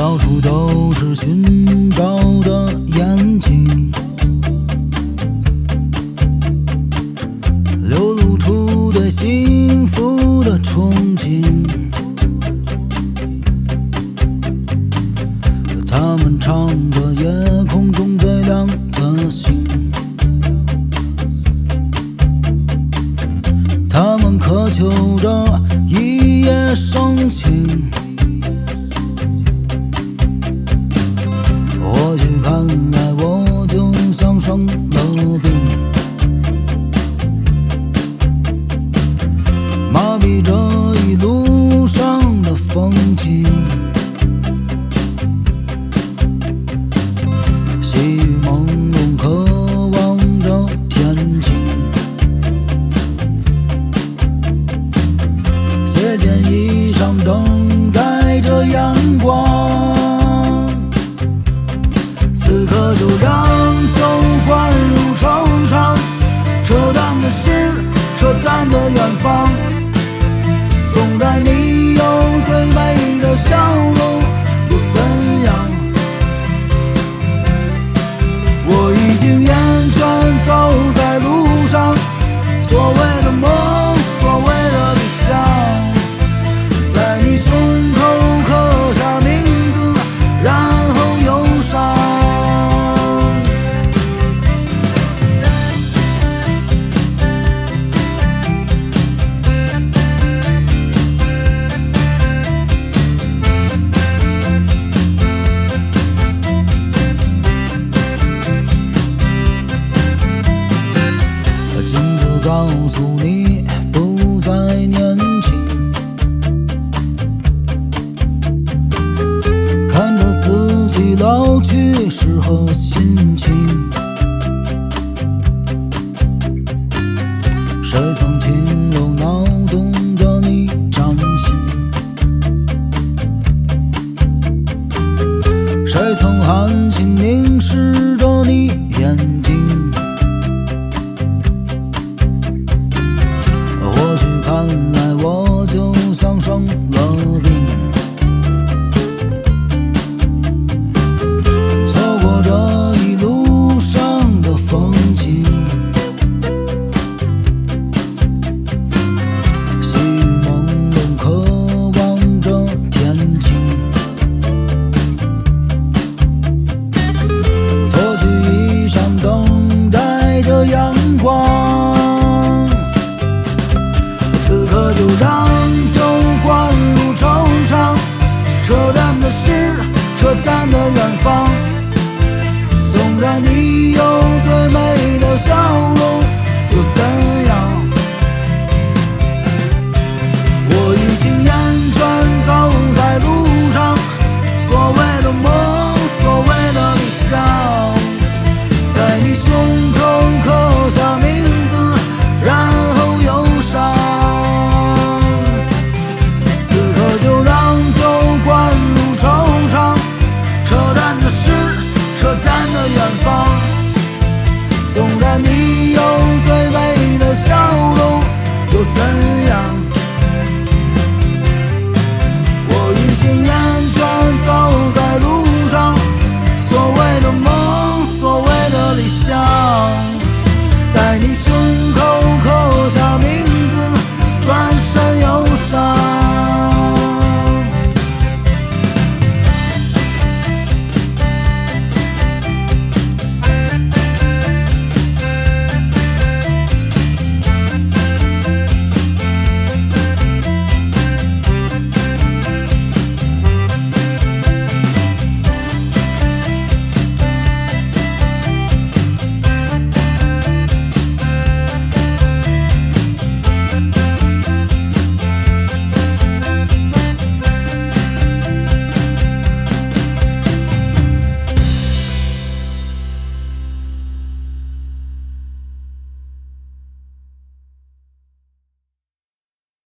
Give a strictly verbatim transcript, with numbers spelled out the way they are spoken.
到处都是寻找的眼睛，流露出对幸福的憧憬。他们唱着夜空中最亮的星，他们渴求着一夜生情。或许看来我就像生了病，麻痹这一路上的风景。细雨朦胧，渴望着天晴。借件衣裳，等待着阳光。此刻就让酒灌入惆怅，扯淡的事，扯淡的远方。纵然你有最美的笑容，又怎样？我已经厌倦走在路上，所谓的梦，所谓的理想，在你胸口刻下名字，然后忧伤。镜子告诉你不再年轻，看着自己老去时和心情。谁曾轻柔挠动着你掌心？谁曾含情凝视